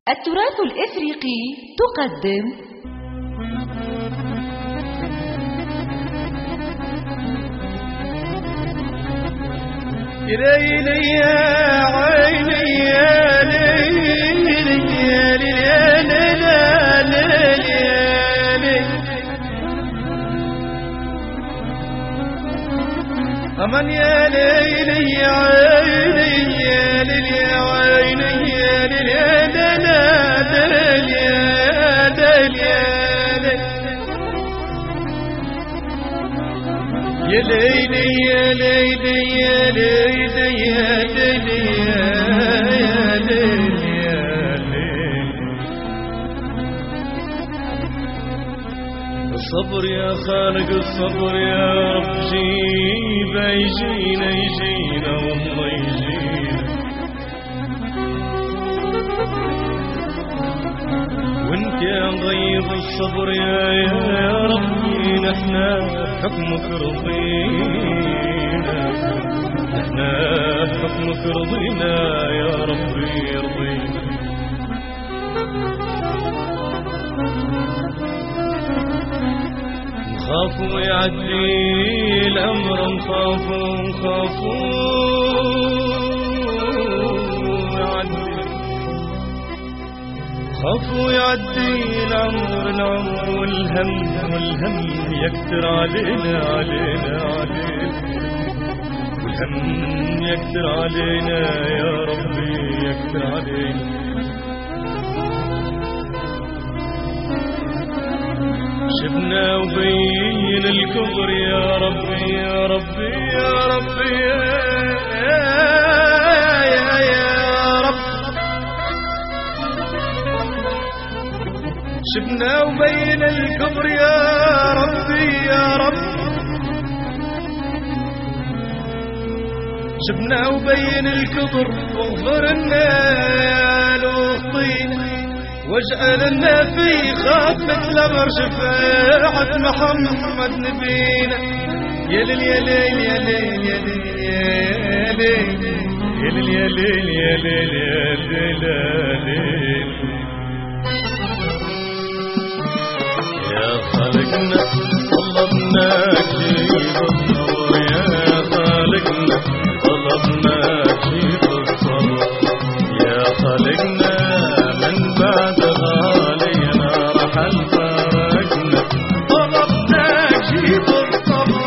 التراث الإفريقي تقدم ليلي يا عيني يا ليلي يا ليلي يا ليلي أمن يا ليلي يا عيني يا ليلي يا عيني يا ليلي يا ليلي يا ليلي يا ليلي يا ليلي يا ليلي يا ليلي الصبر يا خالق الصبر يا رب جيبه يجينا يجينا والله يجينا وانت يا ضيب الصبر يا ربي نحنا حكمك رضينا نحنا حكمك رضينا يا ربي يرضينا نخافوا يعدي الأمر نخافوا خافوا يعدي العمر والهم يكتر علينا والهم يكتر علينا يا ربي يكتر علينا شفنا وبين الكبر يا ربي يا ربي يا ربي شفنا وبين الكبر يا ربي يا رب شفنا وبين الكبر واغفر لنا واخطينا واجعل لنا في خاتمة الأمر شفاعة محمد نبينا يا ليل يا ليل يا ليل يا ليل يا ليل يا ليل يا ليل يا ليل يا خالقنا طلبناك جيب الصبر يا خالقنا طلبناك جيب الصبر يا خالقنا من بعد غالينا رحل فارقنا طلبناك جيب الصبر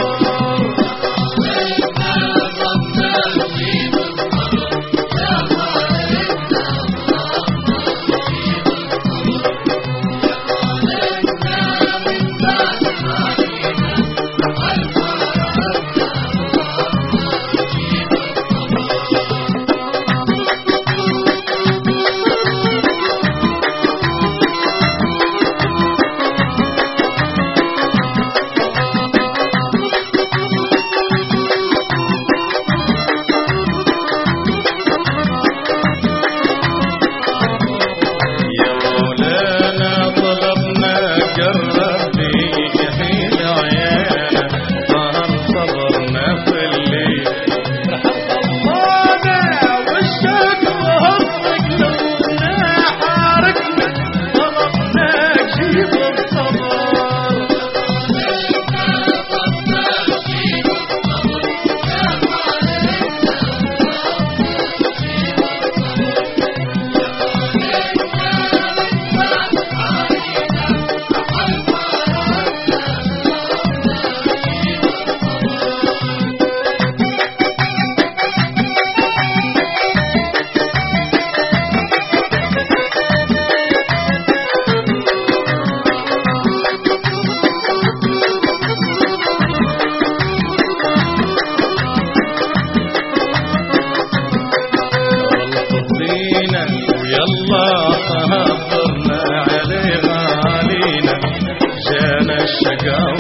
يلا صبرنا عليه غالينا جانا الشقاوة